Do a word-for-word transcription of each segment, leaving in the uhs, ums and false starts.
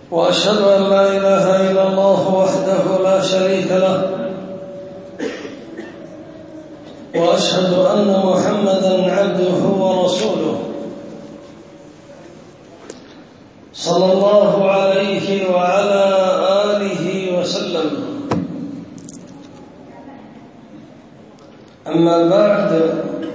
وأشهد أن لا إله إلا الله وحده لا شريك له، وأشهد أن محمدًا عبده ورسوله صلى الله عليه وعلى آله وسلم. أما بعد،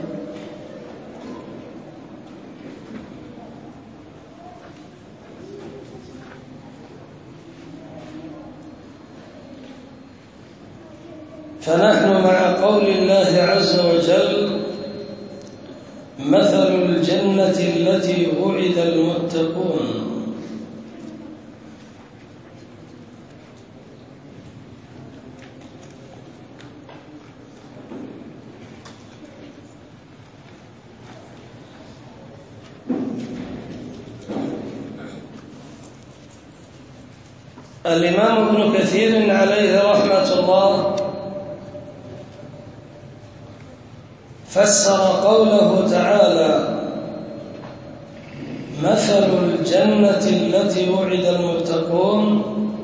فنحن مع قول الله عز وجل: مثل الجنة التي وعد المتقون. الإمام ابن كثير عليه رحمة الله فسر قوله تعالى: مثل الجنة التي وعد المتقون،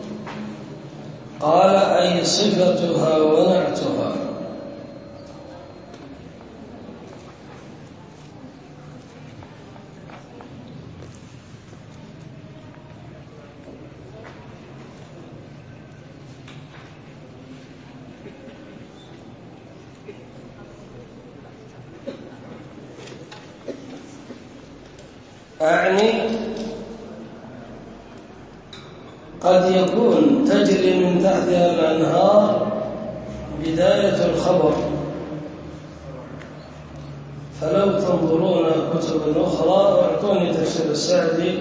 قال: أي صفتها ونعتها. أعني قد يكون تجري من تحتها الأنهار بداية الخبر، فلو تنظرون كتب أخرى واعطوني تفسير السعدي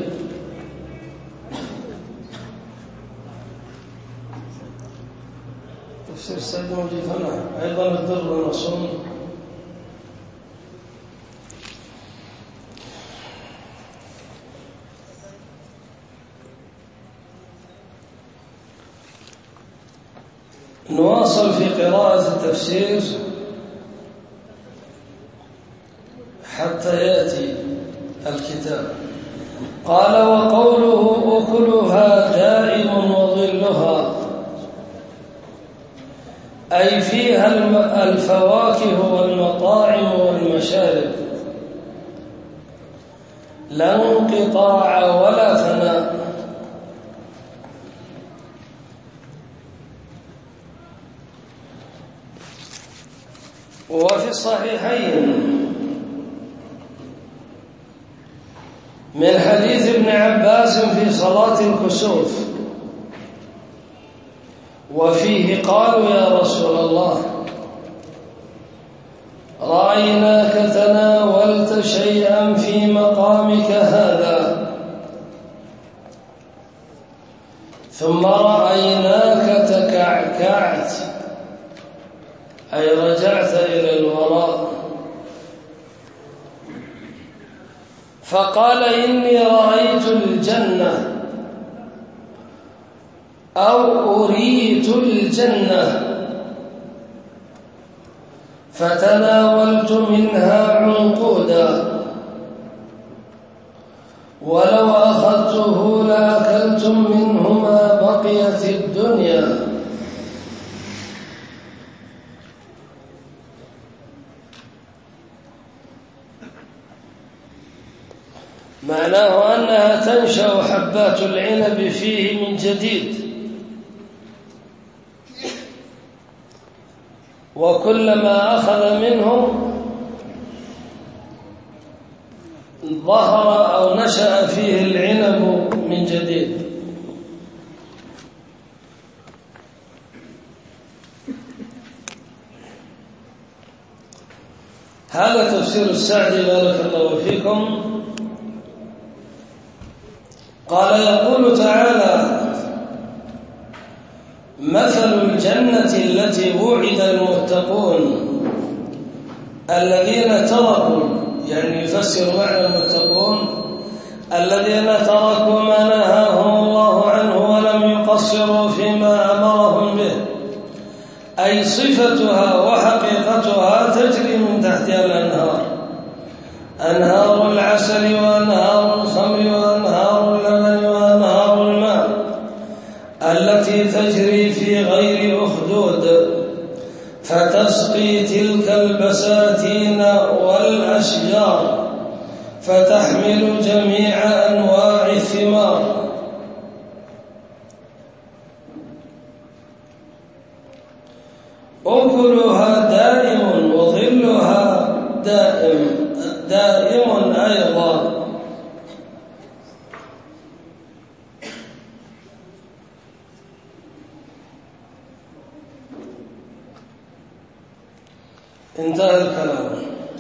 تفسير السعدي موجود هنا أيضا، الدر والمصون. نواصل في قراءة التفسير حتى يأتي الكتاب. قال: وقوله أكلها دائم وظلها، أي فيها الفواكه والمطاعم والمشارب، لا انقطاع ولا فناء. وفي الصحيحين من حديث ابن عباس في صلاة الكسوف، وفيه قالوا: يا رسول الله، رأيناك تناولت شيئا في مقامك هذا، ثم رأيناك تكعكعت، أي رجعت إلى الوراء، فقال: إني رأيت الجنة أو أريت الجنة، فتناولت منها عنقودا، ولو أخذته لأكلتم منه ما بقيت الدنيا. معناه أنها تنشأ حبات العنب فيه من جديد، وكلما أخذ منه ظهر أو نشأ فيه العنب من جديد. هذا تفسير السعدي بارك الله فيكم. قال: يقول تعالى: مثل الجنة التي وعد المتقون، الذين تركوا، يعني يفسر معنى المتقون الذين تركوا ما نهاهم الله عنه ولم يقصروا فيما أمرهم به، أي صفتها وحقيقتها تجري من تحتها الأنهار، أنهار العسل وأنهار الخمر وأنهار اللبن وأنهار الماء، التي تجري في غير أخدود فتسقي تلك البساتين والأشجار فتحمل جميع أنواع الثمار أكلها دائم وظلها دائم دائم أيضا. انتهى الكلام.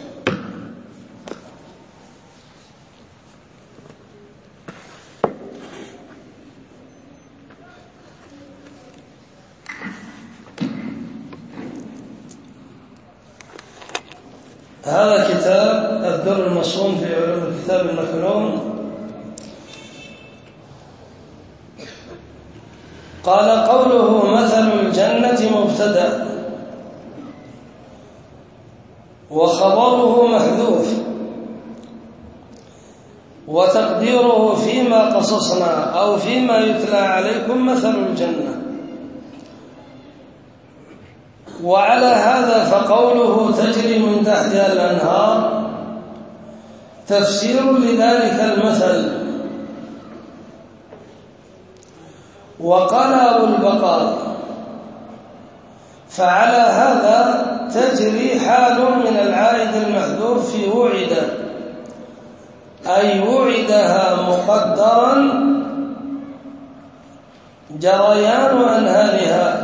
هذا كتاب الدر المصون في علوم الكتاب المكنون. قال قوله مثل الجنة مبتدأ وخبره محذوف وتقديره فيما قصصنا أو فيما يتلى عليكم مثل الجنة. وعلى هذا فقوله تجري من تحتها الأنهار تفسير لذلك المثل. وقال أبو البقاء فعلى هذا تجري حال من العائد المحذوف في وعد، أي وعدها مقدرا جريان أنهارها.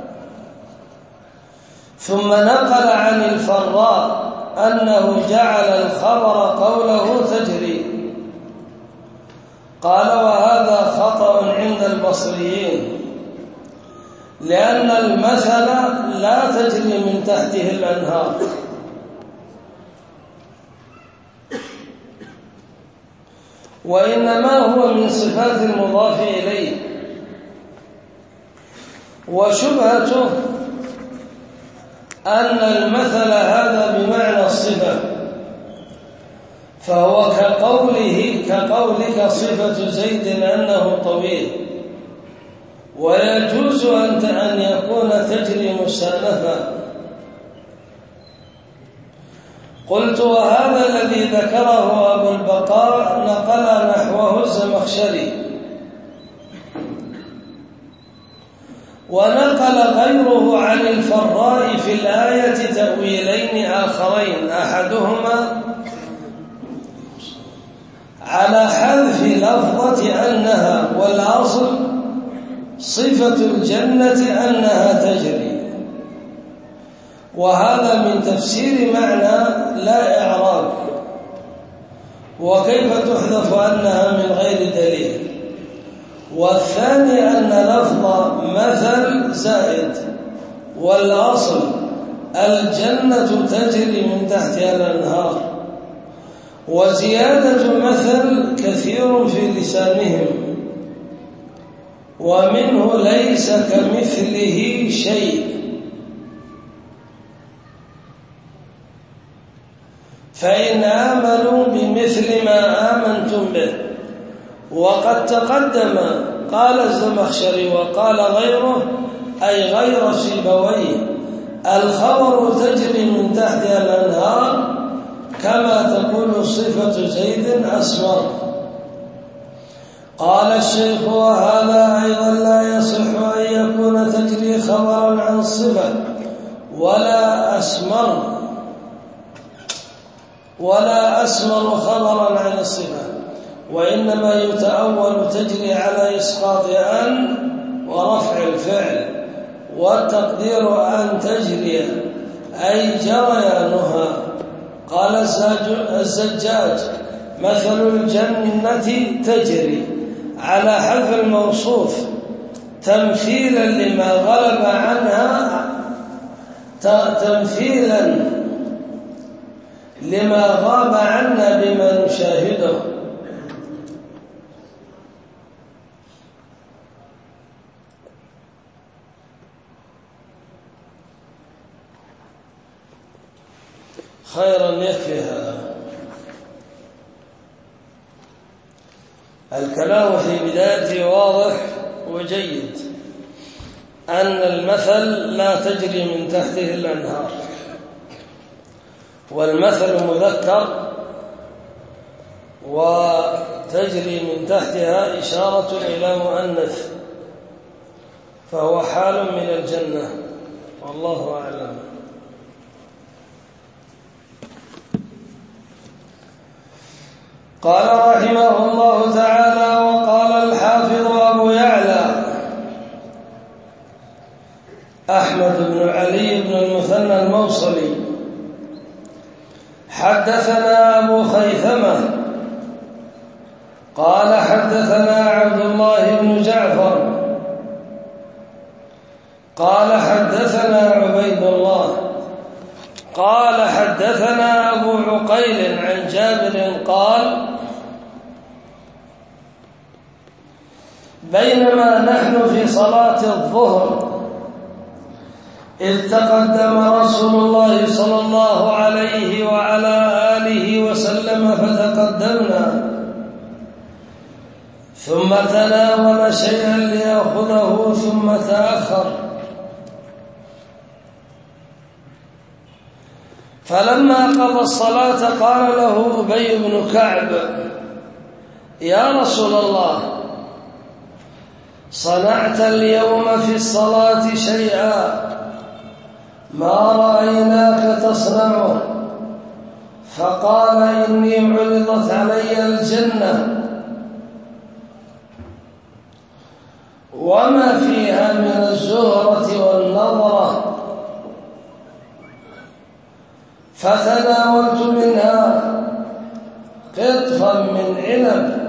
ثم نقل عن الفراء أنه جعل الخبر قوله تجري. قال وهذا خطأ عند البصريين لأن المثل لا تجري من تحته الأنهار، وإنما هو من صفات المضاف إليه. وشبهته أن المثل هذا بمعنى الصفة، فهو كقوله كقولك صفة زيد أنه طويل، ويجوز أن يكون تجري مستأنفا. قلت وهذا الذي ذكره أبو البقاء نقل نحوه الزمخشري، ونقل غيره عن الفراء في الآية تأويلين آخرين، أحدهما على حذف لفظة أنها، والأصل صفة الجنة أنها تجري. وهذا من تفسير معنى لا إعراب. وكيف تحذف أنها من غير دليل؟ والثاني أن لفظ مثل زائد، والأصل الجنة تجري من تحتها الأنهار، وزيادة مثل كثير في لسانهم، ومنه ليس كمثله شيء. فإن آمنوا بمثل ما آمنتم به. وقد تقدم قال الزمخشري وقال غيره أي غير سيبويه الخبر تجري من تحتها الأنهار كما تقول صفة زيد أسمر. قال الشيخ وهذا أيضا لا يصح أن يكون تجري خبرا عن الصفة ولا أسمر ولا أسمر خبرا عن الصفة، وإنما يتأول تجري على إسقاط أن ورفع الفعل، والتقدير أن تجري أي جريانها. قال الزجاج مثل الجنة تجري على حذف الموصوف تمثيلا لما غلب عنها تمثيلا لما غاب عنا بما نشاهده. خيرا يكفي هذا. الكلام في بدايته واضح وجيد. أن المثل لا تجري من تحته الأنهار، والمثل مذكر وتجري من تحتها إشارة إلى مؤنث، فهو حال من الجنة، والله أعلم. قال رحمه الله تعالى: وقال الحافظ أبو يعلى أحمد بن علي بن المثنى الموصلي: حدثنا أبو خيثمة قال حدثنا عبد الله بن جعفر قال حدثنا عبيد الله قال حدثنا أبو عقيل عن جابر قال: بينما نحن في صلاة الظهر إذ تقدم رسول الله صلى الله عليه وعلى آله وسلم فتقدمنا، ثم تناول شيئا ليأخذه ثم تأخر، فلما قضى الصلاة قال له أبي بن كعب: يا رسول الله، صنعت اليوم في الصلاة شيئا ما رأيناك تصنعه. فقال: إني عرضت علي الجنة وما فيها من الزهرة والنظرة، فتناولت منها قطفا من عنب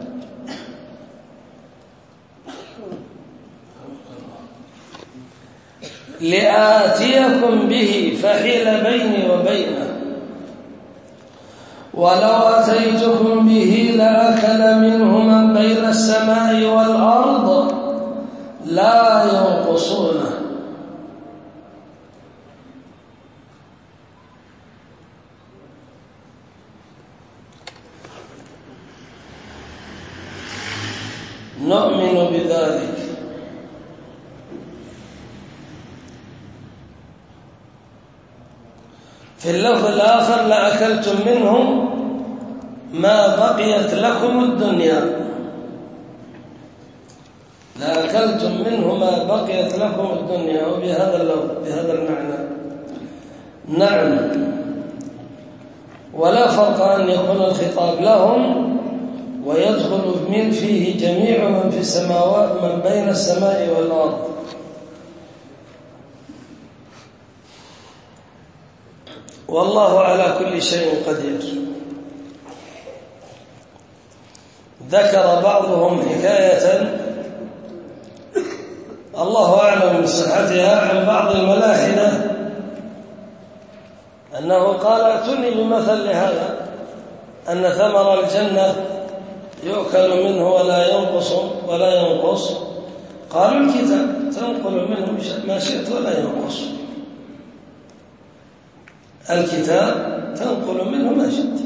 لآتيكم به فحيل بيني وبينه، ولو أتيتكم به لأكل منه من بين السماء والأرض لا ينقصونه. نؤمن بذلك. في اللفظ الآخر: لأكلتم منه ما بقيت لكم الدنيا، لأكلتم منه ما بقيت لكم الدنيا، وبهذا اللفظ بهذا المعنى. نعم، ولا فرق أن يكون الخطاب لهم ويدخل من فيه جميع من في السماوات من بين السماء والأرض. والله على كل شيء قدير. ذكر بعضهم حكاية الله أعلم بصحتها عن بعض الملاحدة أنه قال: ائتوني بمثل لهذا، أن ثمر الجنة يؤكل منه ولا ينقص ولا ينقص. قالوا: الكتاب تنقل منه ما شئت ولا ينقص، الكتاب تنقل منه ما شئت،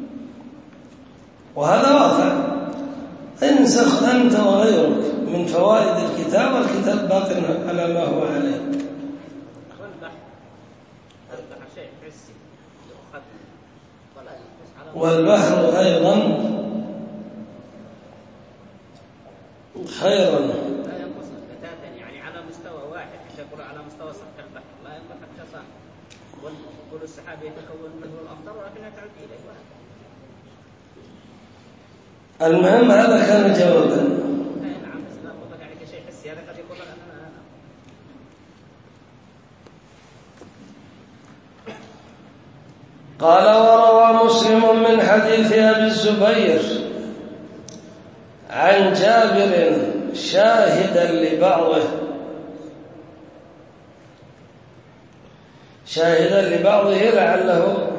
وهذا واقع. انسخ أنت وغيرك من فوائد الكتاب، والكتاب باق على ما هو عليه. والبحر أيضا خيرا، لا ينقص بتاتا، يعني على مستوى واحد، حتى يقول على مستوى سطح البحر لا ينقص حتى صار، وكل السحاب يتكون منه الأمطار ولكنها تعود إليه. المهم هذا كان جوابا. نعم، بس لا أقول لك عليك شيء حسي، هذا قد يقول لك أنا أنا قال: وروى مسلم من حديث أبي الزبير عن جابر شاهدا لبعضه شاهدا لبعضه لعله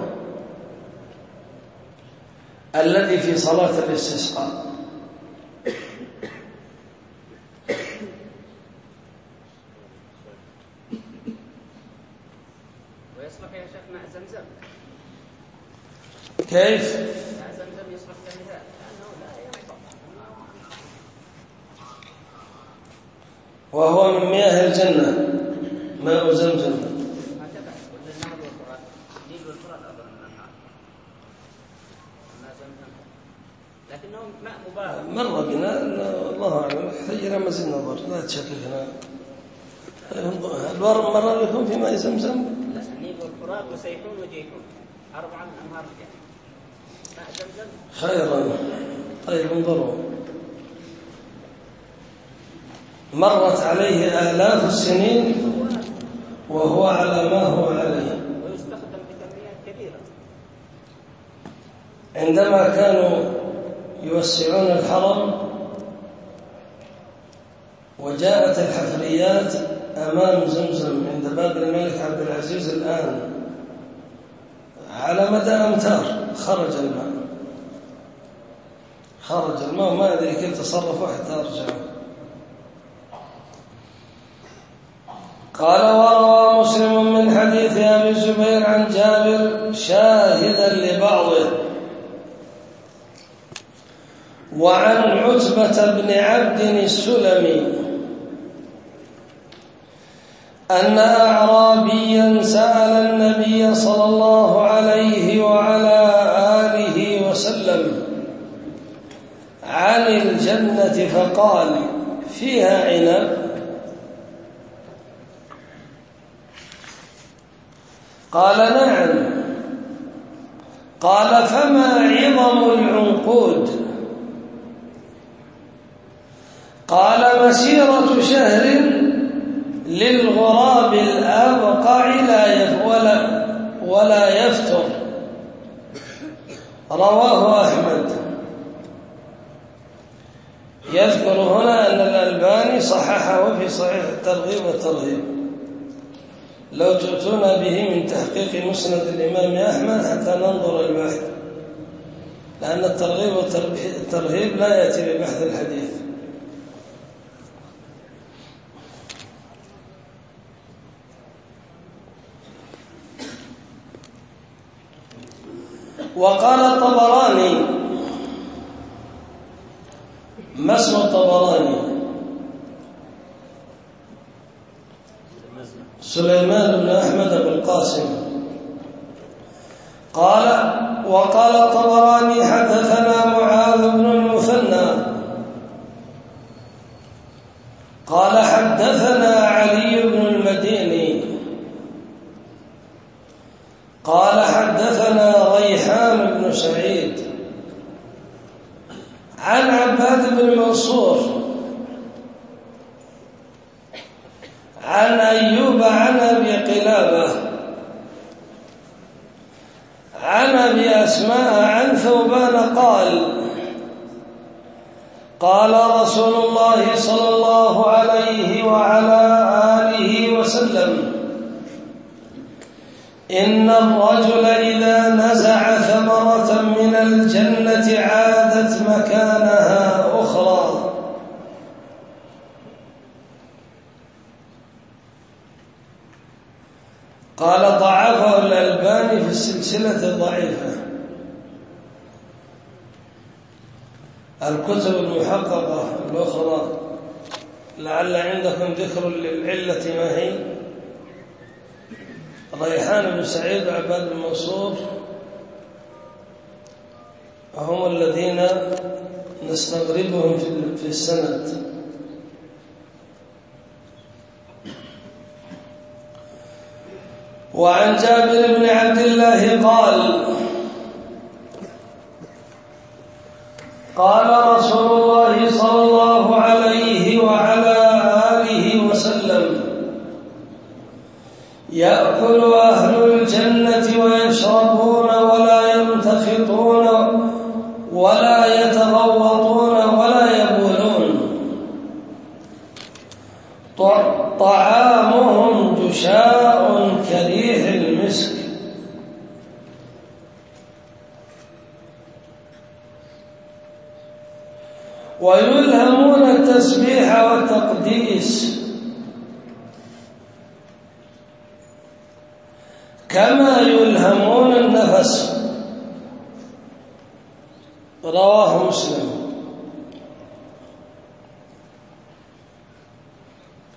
الذي في صلاة الاستسقاء. ويصلح يا شيخ مع زمزم. كيف؟ مع زمزم يصلح كمثال، لأنه لا ينفع. وهو من مياه الجنة ماء زمزم. لكنه ماء مبارك. مر بنا الله أعلم، يحتاج إلى مزيد نظر، لا تشككنا. البر مر بكم في ماء زمزم؟ لا، النيل والفرات وسيحون وجيحون أربعة أنهار ماء زمزم. خيرا. طيب انظروا، مرت عليه آلاف السنين وهو على ما هو عليه. ويستخدم بكميات كبيرة. عندما كانوا يوسعون الحرم وجاءت الحفريات أمام زمزم عند باب الملك عبد العزيز الآن على مدى أمتار خرج الماء خرج الماء وما أدري كيف تصرفوا حتى أرجعوا. قال وروى مسلم من حديث أبي الزبير عن جابر شاهدا لبعضه وعن عتبة بن عبد السلمي أن أعرابيا سأل النبي صلى الله عليه وعلى آله وسلم عن الجنة فقال فيها عنب؟ قال نعم. قال فما عظم العنقود؟ قال مسيرة شهر للغراب الأبقع لا ولا ولا يفتر. رواه أحمد. يذكر هنا أن الألباني صححه في صحيح الترغيب والترهيب. لو جئتنا به من تحقيق مسند الإمام أحمد حتى ننظر البحث، لأن الترغيب والترهيب لا يأتي ببحث الحديث. وقال الطبراني، ما اسم الطبراني؟ سليمان بن أحمد بن القاسم. قال وقال الطبراني حدثنا معاذ بن المثنى قال حدثنا علي بن المديني قال حدثنا ريحان بن سعيد عن عباد بن منصور عن أيوب عن أبي قلابة عن أبي أسماء عن ثوبان قال قال رسول الله صلى الله عليه وعلى آله وسلم إن الرجل إذا نزع ثمرة من الجنة عادت مكانها أخرى. قال ضعفه الألباني في السلسلة الضعيفة. الكتب المحققة الأخرى لعل عندكم ذكر للعلة ما هي؟ ريحان بن سعيد وعباد بن منصور هم الذين نستغربهم في السند. وعن جابر بن عبد الله قال قال رسول الله صلى الله عليه وعلى آله وسلم يأكل أهل الجنة ويشربون ولا يمتخطون ولا يتغوطون ولا يبولون طعامهم جشاء كريح المسك ويلهمون التسبيح والتقديس كما يلهمون النفس. رواه مسلم.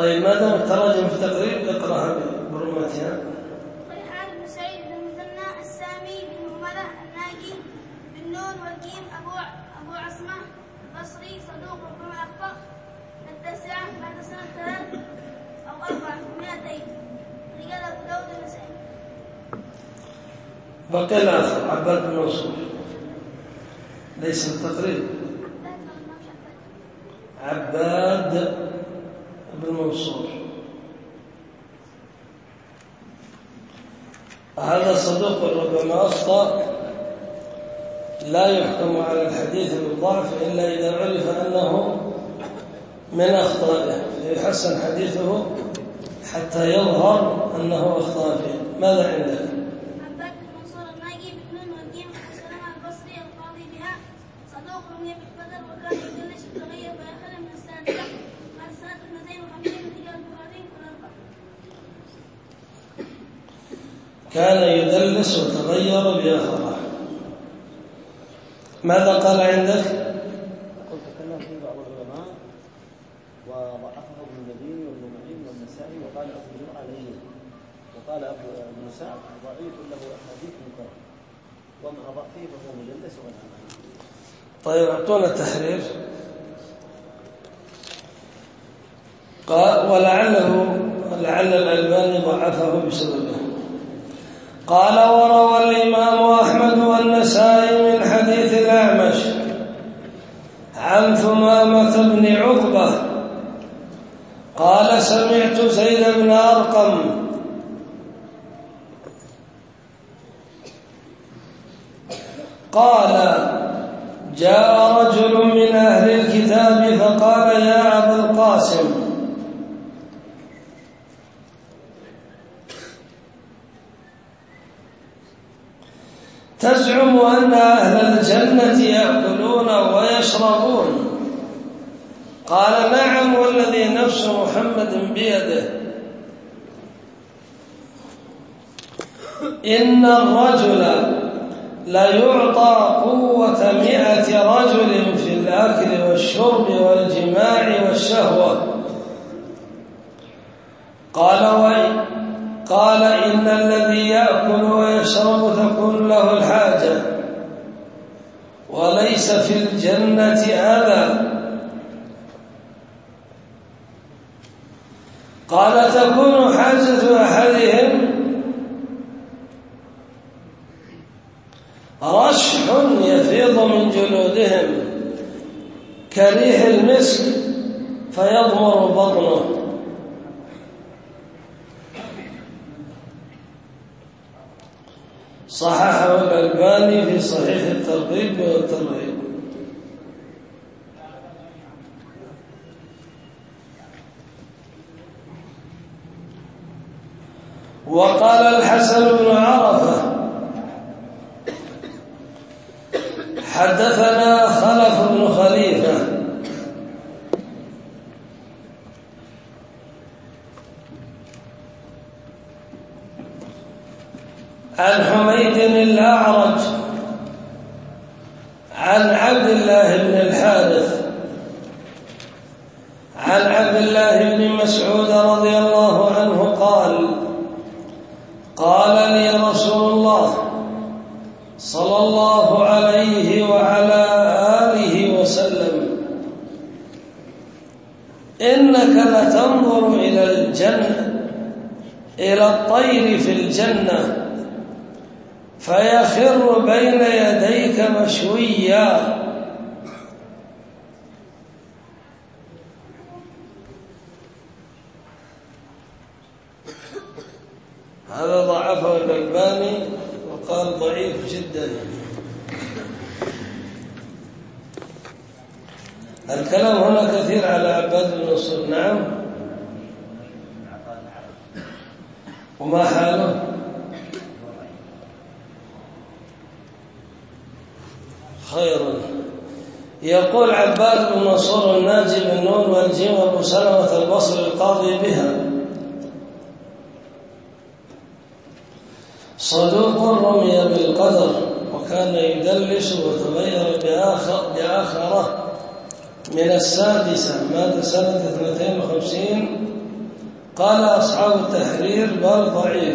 طيب ما دام التراجم في تقريب اقراها برمتها. ريحان بن سعيد بن المثنى السامي بن هملة الناجي بالنون والجيم أبو أبو عصمة البصري صدوق ربما أخطأ التاسعة بعد سنة ثلاث أو أربع مئتين رجال أبو داود النسائي. بقي الآخر عباد بن منصور ليس التقريب. عباد بن منصور هذا صدوق ربما أخطأ، لا يحكم على الحديث بالضعف إلا إذا عرف أنه من أخطائه، يحسن حديثه حتى يظهر أنه أخطأ فيه. ماذا عندك؟ عباد بن منصور الناجي بالنون والجيم أبو سلمة البصري القاضي بها صدوق رمي بالقدر وكان يدلس وتغير ويأخذ من السادسة بعد سنة اثنتين وخمسين رجال البخاري والأربعة. كان يدلس وتغير بآخره. ماذا قال عندك؟ قلت تكلم فيه بعض العلماء وضعفه ابن المديني وابن معين والنسائي وقال ابو جمعه لين وقال ابن سعد ضعيف له احاديث منكره ومع ضعفه فهو مدلس والعمل. طيب اعطونا التحرير. قال ولعله لعل الألباني ضعفه بسببه. قال وروى الإمام أحمد والنسائي من حديث الأعمش عن ثمامة بن عقبة قال سمعت زيد بن أرقم قال جاء رجل من أهل الكتاب فقال يا أبا القاسم تزعم أن أهل الجنة يأكلون ويشربون؟ قال نعم والذي نفس محمد بيده إن الرجل لا يعطى قوة مئة رجل في الأكل والشرب والجماع والشهوة. قال وإن قال إن الذي يأكل ويشرب تكون له الحاجة وليس في الجنة أذى. قال تكون حاجة أحدهم رشح يفيض من جلودهم كريح المسك فيضمر بطنه. صححه الألباني في صحيح الترغيب والترهيب. وقال الحسن بن عرفة حدثنا خلف بن خليفة عن حميد الأعرج عن عبد الله بن الحارث عن عبد الله بن مسعود رضي الله عنه قال قال لي رسول الله صلى الله عليه وعلى آله وسلم إنك لتنظر إلى الجنة إلى الطير في الجنة فيخر بين يديك مشويا. هذا ضعفه الألباني وقال ضعيف جدا. الكلام هنا كثير على عباد بن منصور. نعم وما حاله؟ خيرا. يقول عباد بن منصور الناجي بالنون والجيم أبو سلمة البصري القاضي بها صدوق رمي بالقدر وكان يدلس وتغير بآخر بآخره من السادسة مات سنة اثنتين وخمسين قال أصحاب التحرير بل ضعيف،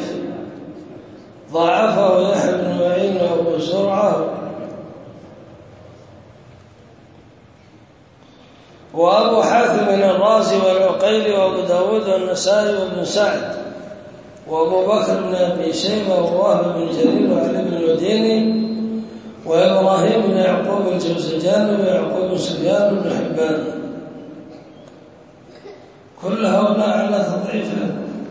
ضعفه يحيى بن معين وأبو زرعة وأبو حاتم الرازي والعقيلي وأبو داود والنسائي وابن سعد وأبو بكر بن أبي شيبة ووهب بن جرير وعلي بن المديني وإبراهيم بن يعقوب الجوزجاني ويعقوب بن سفيان بن حبان، كل هؤلاء على تضعيفه.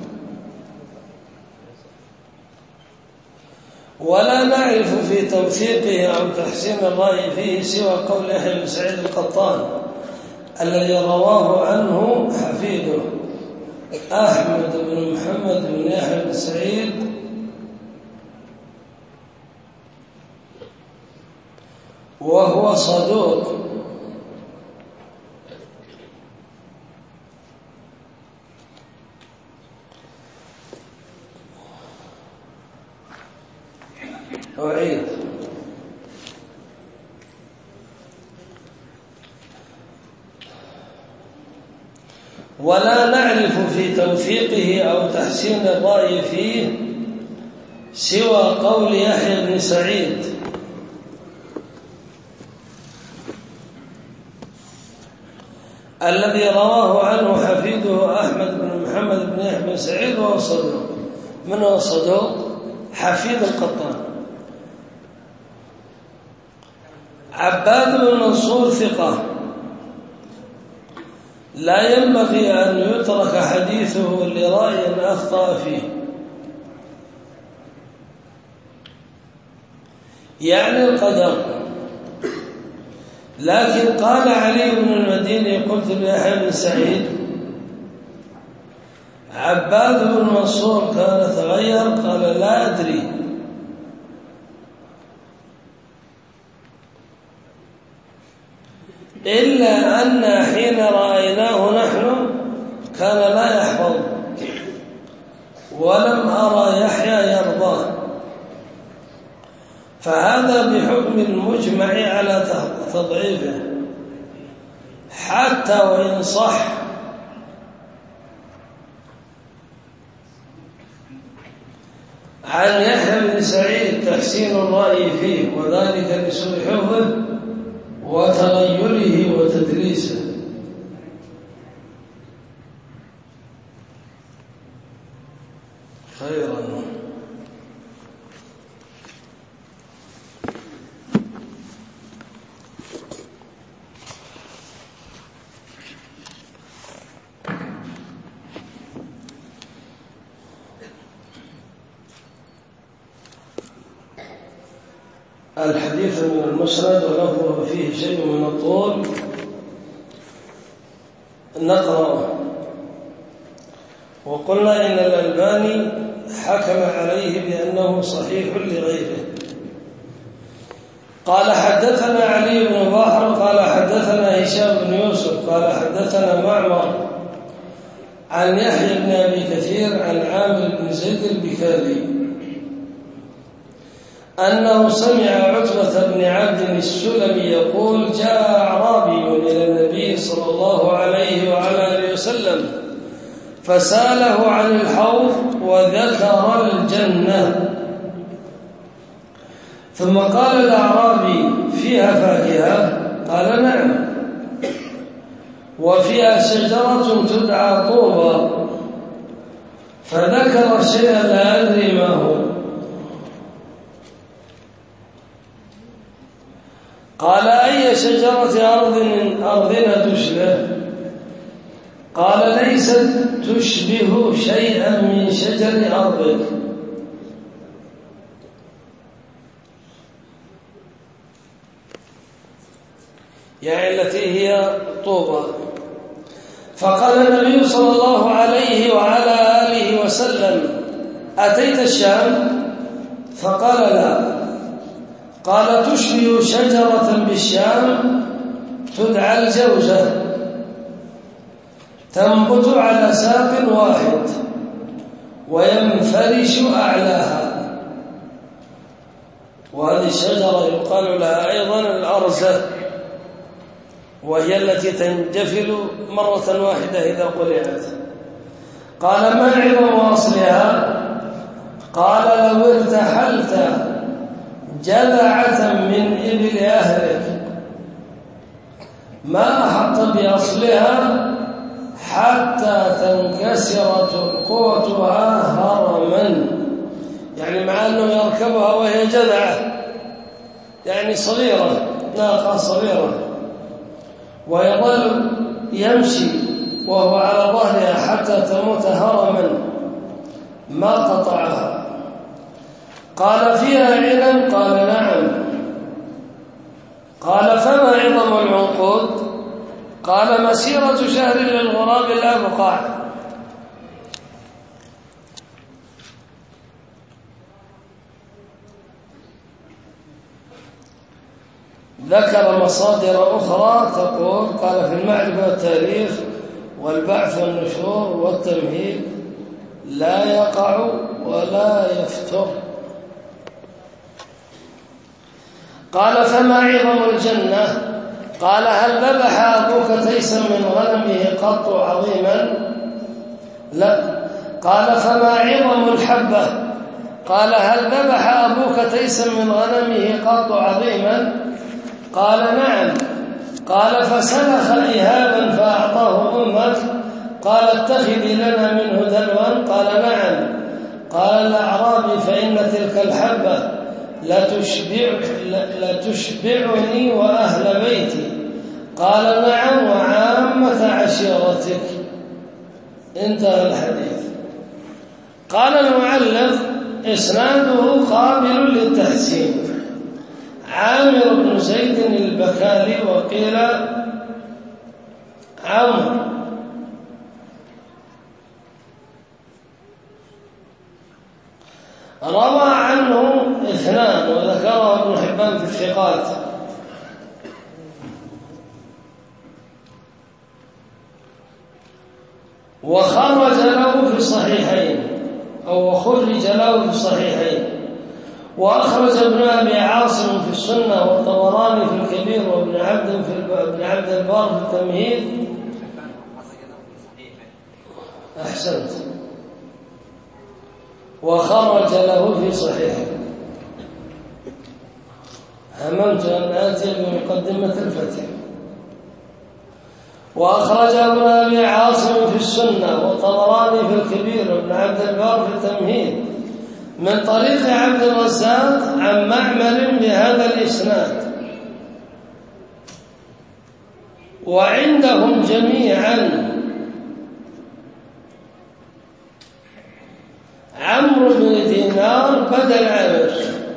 ولا نعرف في توثيقه أو تحسين الرأي فيه سوى قول يحيى بن سعيد القطان الذي رواه عنه حفيده أحمد بن محمد بن يحيى بن سعيد وهو صدوق، أعيد ولا نعرف في توثيقه أو تحسين الرأي فيه سوى قول يحيى بن سعيد الذي رواه عنه حفيده أحمد بن محمد بن يحيى بن سعيد وهو صدوق. من هو صدوق؟ حفيد القطان. عباد بن منصور ثقة لا ينبغي أن يترك حديثه لرأي أخطأ فيه، يعني القدر. لكن قال علي بن المديني قلت ليحيى بن سعيد عباد بن منصور كان تغير؟ قال لا أدري. إلا أن حين رأيناه نحن كان لا يحفظ، ولم أرى يحيى يرضاه، فهذا بحكم المجمع على تضعيفه حتى وإن صح. عن يحيى بن سعيد تحسين الرأي فيه، وذلك لسوء حفظه وتغيره وتدريسه. خيرا. الحديث من المسند ولفظه فيه شيء من الطول، نقرأه. وقلنا إن الألباني حكم عليه بأنه صحيح لغيره. قال حدثنا علي بن بحر قال حدثنا هشام بن يوسف قال حدثنا معمر عن يحيى بن أبي كثير عن عامر بن زيد البكالي أنه سمع عتبة بن عبد السلمي يقول جاء أعرابي إلى النبي صلى الله عليه وعلى آله وسلم فسأله عن الحوض وذكر الجنة، ثم قال الأعرابي فيها فاكهة؟ قال نعم، وفيها شجرة تدعى طوبى، فذكر شيئا لا أدري ما هو. قال أي شجرة أرض أرضنا تشبه؟ قال ليست تشبه شيئا من شجر أرضك. يعني التي هي طوبى. فقال النبي صلى الله عليه وعلى آله وسلم أتيت الشام؟ فقال لا. قال تشبه شجرة بالشام تدعى الجوزة، تنبت على ساق واحد وينفرش أعلاها، وهذه الشجرة يقال لها أيضا الأرزة، وهي التي تنجفل مرة واحدة إذا قلعت. قال ما عظم أصلها؟ قال لو ارتحلت جذعة من إبل أهلك ما أحط بأصلها حتى تنكسر ترقوتها هرما، يعني مع أنه يركبها وهي جذعة، يعني صغيرة، ناقة صغيرة، ويظل يمشي وهو على ظهرها حتى تموت هرما ما قطعها. قال فيها علم؟ قال نعم. قال فما عظم العنقود؟ قال مسيرة شهر للغراب الأبقع. ذكر مصادر أخرى تقول قال في المعرفة والتاريخ والبعث والنشور والتمهيد لا يقع ولا يفتر. قال فما عظم الجنة؟ قال هل ذبح أبوك تيسا من غنمه قط عظيما؟ لا. قال فما عظم الحبة؟ قال هل ذبح أبوك تيسا من غنمه قط عظيما؟ قال نعم. قال فسلخ إهابا فأعطاه أمك؟ قال اتخذي لنا منه دلوا؟ قال نعم. قال الأعرابي فإن تلك الحبة لتشبع لتشبعني وأهل بيتي؟ قال نعم وعامة عشيرتك. انتهى الحديث. قال المعلق إسناده قابل للتحسين. عامر بن زيد البكالي وقيل عمرو. روى عنه اثنان وذكره ابن حبان في الثقات. وخرج له في الصحيحين أو خرج له في الصحيحين. وأخرج ابن أبي عاصم في السنة والطبراني في الكبير وابن عبد في ابن عبد البر في التمهيد. أحسنت. وخرج له في صحيحه. هممت أن آتي بمقدمة الفتح. وأخرج ابن أبي عاصم في السنة والطبراني في الكبير وابن عبد البر في التمهيد من طريق عبد الرزاق عن معمر بهذا الإسناد. وعندهم جميعا عمرو بن دينار بدل عامر.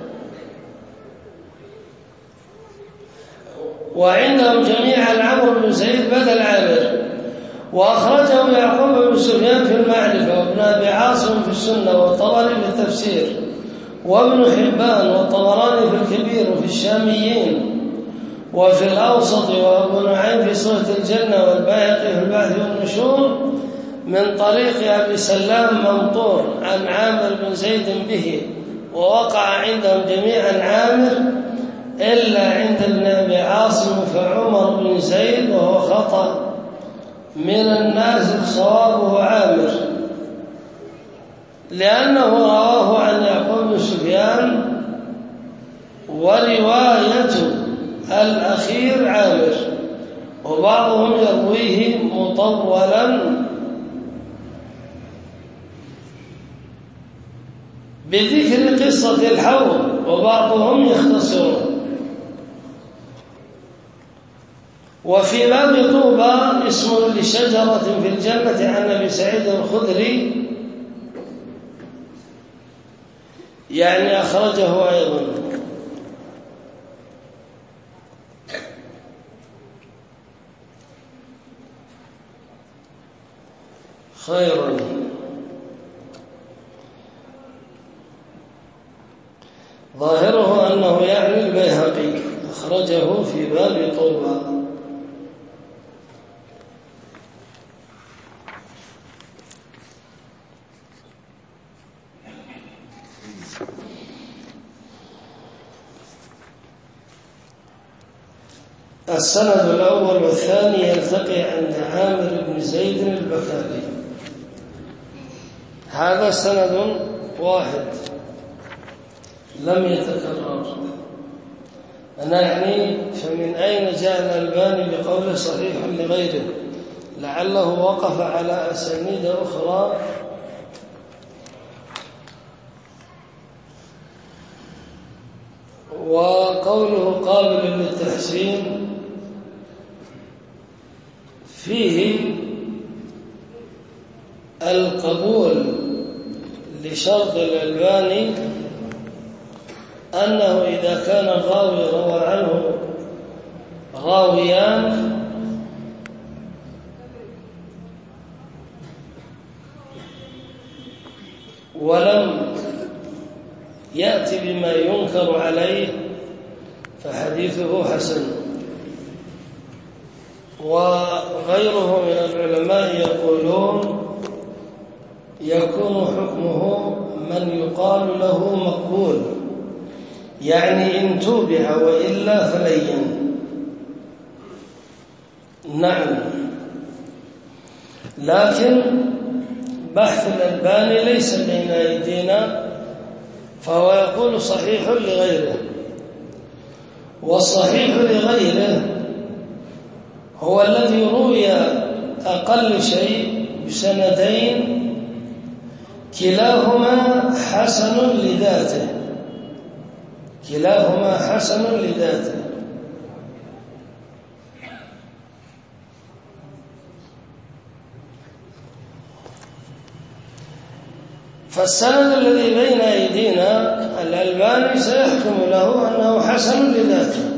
وعندهم جميعا عمرو بن زيد بدل عامر. وأخرجه يعقوب بن سفيان في المعرفة وابن أبي عاصم في السنة والطبري في التفسير وابن حبان والطبراني في الكبير وفي الشاميين وفي الأوسط وابن نعيم في صفة الجنة والبيهقي في البعث والنشور من طريق أبي سلام ممطور عن عامر بن زيد به. ووقع عندهم جميعا عامر إلا عند ابن أبي عاصم فعمر بن زيد وهو خطأ من الناس صوابه عامر لأنه رواه عن يعقوب بن سفيان ورواية الأخير عامر. وبعضهم يرويه مطولا بذكر قصة الحوض وبعضهم يختصرون. وفي باب طوبى اسم لشجرة في الجنة عن أبي سعيد الخدري يعني أخرجه أيضا. خير. ظاهره أنه يعني البيهقي أخرجه في باب طوبى. السند الأول والثاني يلتقي عند عامر بن زيد البكالي. هذا سند واحد لم يتكرر. أنا يعني فمن أين جاء الألباني بقوله صحيح لغيره؟ لعله وقف على أسانيد أخرى وقوله قابل للتحسين فيه القبول لشرط الألباني أنه إذا كان الراوي روى عنه راويان ولم يأتي بما ينكر عليه فحديثه حسن. وغيره من العلماء يقولون يكون حكمه من يقال له مقبول، يعني إن توبع وإلا فلين. نعم، لكن بحث الألباني ليس بين أيدينا، فهو يقول صحيح لغيره، والصحيح لغيره هو الذي روي أقل شيء بسندين كلاهما حسن لذاته كلاهما حسن لذاته فالسند الذي بين أيدينا الألباني سيحكم له أنه حسن لذاته،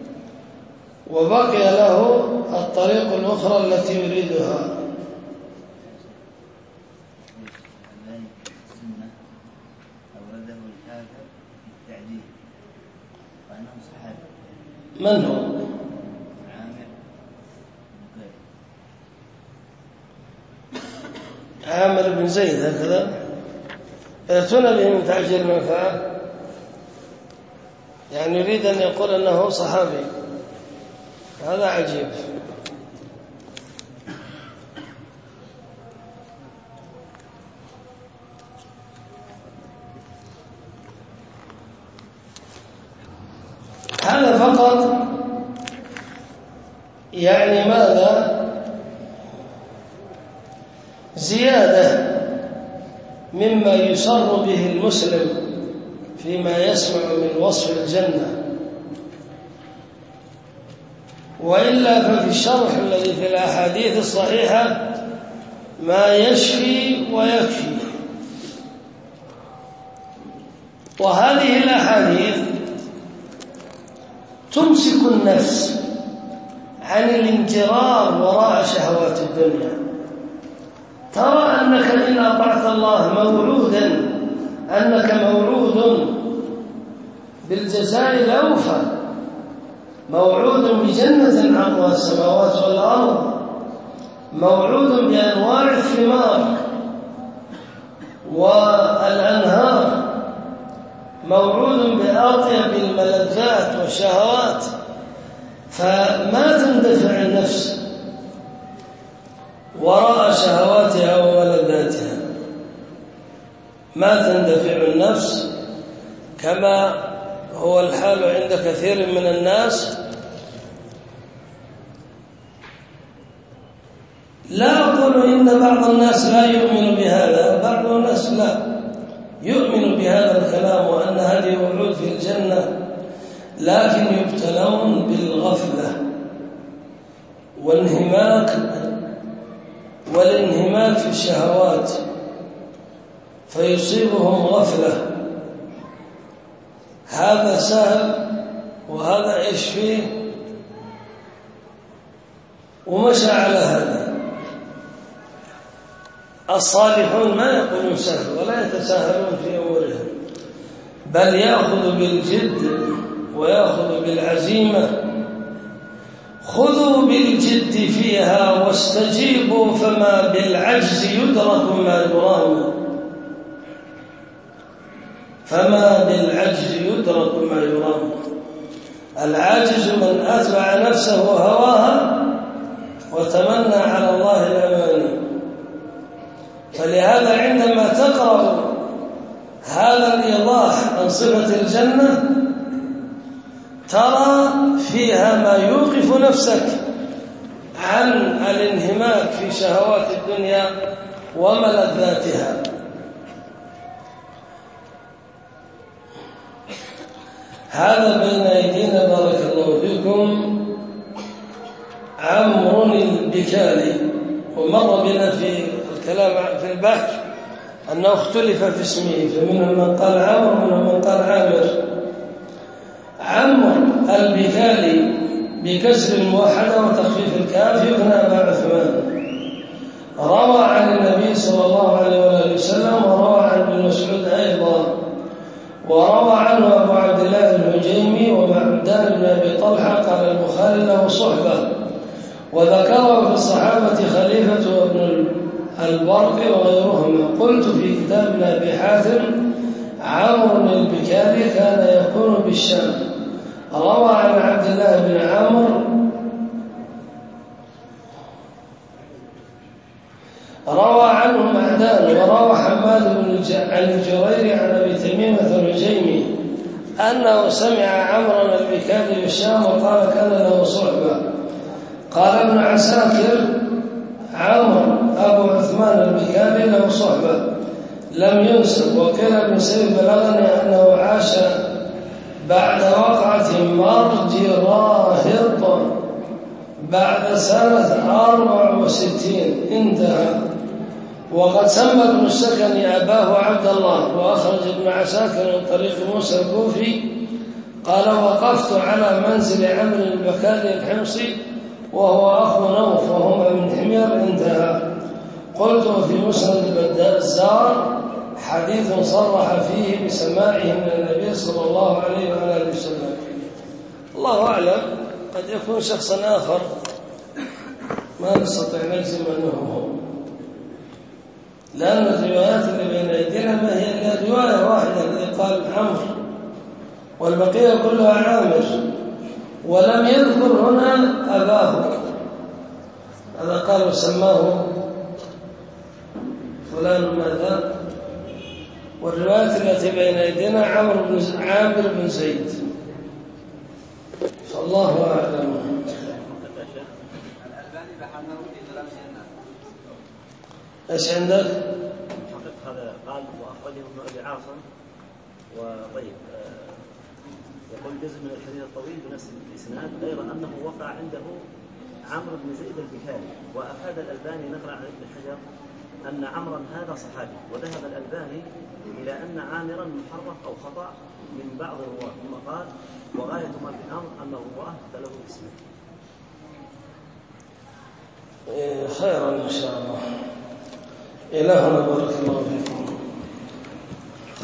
وبقي له الطريق الأخرى التي يريدها. من هو؟ عامر بن زيد هكذا يأتون به من تعجيل المنفعة، يعني يريد أن يقول أنه صحابي. هذا عجيب. هذا فقط يعني ماذا؟ زيادة مما يسر به المسلم فيما يسمع من وصف الجنة، وإلا ففي الشرح الذي في الأحاديث الصحيحة ما يشفي ويكفي. وهذه الأحاديث تمسك النفس عن الانجرار وراء شهوات الدنيا. ترى أنك إن أطعت الله موعودا أنك موعود بالجزاء الأوفى، موعود بجنة عرضها السماوات والأرض، موعود بأنواع الثمار والأنهار، موعود بأطيب الملذات والشهوات. فما تندفع النفس وراء شهواتها وملذاتها، ما تندفع النفس كما هو الحال عند كثير من الناس. لا أقول إن بعض الناس لا يؤمن بهذا، بعض الناس لا يؤمن بهذا الكلام وأن هذه وعود في الجنة، لكن يبتلون بالغفلة والانهماك والانهماك في الشهوات، فيصيبهم غفلة. هذا سهل وهذا إيش فيه، ومشى على هذا. الصالحون ما يقولون سهل ولا يتساهلون في أمورهم، بل يأخذ بالجد ويأخذ بالعزيمة. خذوا بالجد فيها واستجيبوا، فما بالعجز يدرك ما يرام فما بالعجز يدرك ما يرام. العاجز من أتبع نفسه هواها وتمنى على الله الأماني. فلهذا عندما تقرأ هذا الإيضاح عن صفة الجنة ترى فيها ما يوقف نفسك عن الانهماك في شهوات الدنيا وملذاتها. هذا بين أيدينا بارك الله فيكم عمرو البكالي، ومر بنا في الكلام في البحث أنه اختلف في اسمه، فمنهم من قال عمرو ومنهم من قال عامر. عمرو البكالي بكسر الموحدة وتخفيف الكاف يكنى أبا عثمان، روى عن النبي صلى الله عليه وآله وسلم، وروى عن ابن مسعود أيضا، وروى عنه أبو عبد الله الهجيمي ومعبدان بن أبي طلحة. قال البخاري له صحبة، وذكره في الصحابة خليفة وابن البرق وغيرهما. قلت في كتاب أبي حاتم عمرو البكالي كان يكون بالشام. روى عن عبد الله بن عمرو روى عنه معدان، وروى حماد بن عن الجريري عن ابي تميمه الهجيمي انه سمع عمرو البكالي بالشام وقال كان له صحبه. قال ابن عساكر عمرو ابو عثمان البكالي له صحبه لم ينسب. وقيل ابن سيد بلغني انه عاش بعد وقعة مرج راهط بعد سنة أربع وستين انتهى. وقد سمى ابن السكني أباه عبد الله. وأخرج ابن عساكر من طريق موسى الكوفي قال وقفت على منزل عمرو البكالي الحمصي وهو أخو نوف وهما من حمير انتهى. قلت في مسند البزار حديث صرح فيه بسماعه من النبي صلى الله عليه وآله وسلم. الله أعلم، قد يكون شخصا آخر ما نستطيع نجزم أنه هو، لأن الروايات اللي بين أيدينا ما هي إلا رواية واحدة الذي قال عمرو، والبقية كلها عامر، ولم يذكر هنا أباه. هذا قال وسماه فلان ماذا، والرواية التي بين أيدينا عمرو بن عامر بن زيد. فالله أعلم. ايش عندك؟ هذا قال واخرجه ابن ابي عاصم. وطيب يقول جزء من الحديث الطويل بنفس الاسناد غير انه وقع عنده عمرو بن زيد البكالي. وافاد الالباني نقل عن ابن حجر ان عمرا هذا صحابي. وذهب الالباني الى ان عامرا محرف او خطا من بعض الرواه، ثم قال وغايه ما في الامر ان الرواه اختلفوا اسمه. خيرا ان شاء الله. إلهنا بارك الله فيكم.